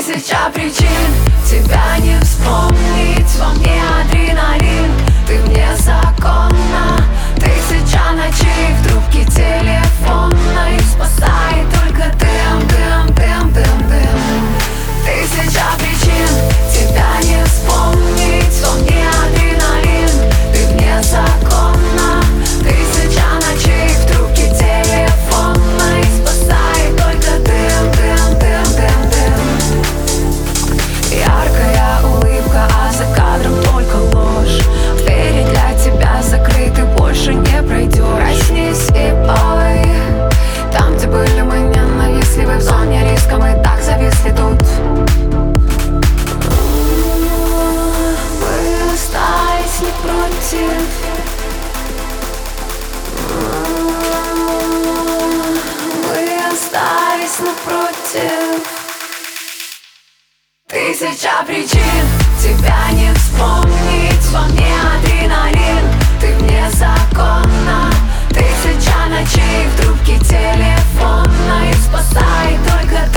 Тысяча причин тебя не вспомнить. Во мне адреналин, ты вне закона. Тысяча ночей в трубке телефонной спасает только дым, дым, дым, дым, дым. Тысяча причин тебя не вспомнить. Во мне адреналин, ты вне закона. Тысяча ночей в трубке телефонной спасает только дым, дым, дым, дым, дым. Яркая улыбка, а за кадром только ложь. Двери для тебя закрыты, больше не пройдешь. Проснись и пой там, где были мы ненавистливы. В зоне риска мы так зависли тут. Мы остались не против. Мы остались напротив. Тысяча причин тебя не вспомнить. Во мне адреналин, ты вне закона. Тысяча ночей в трубке телефонной спасает только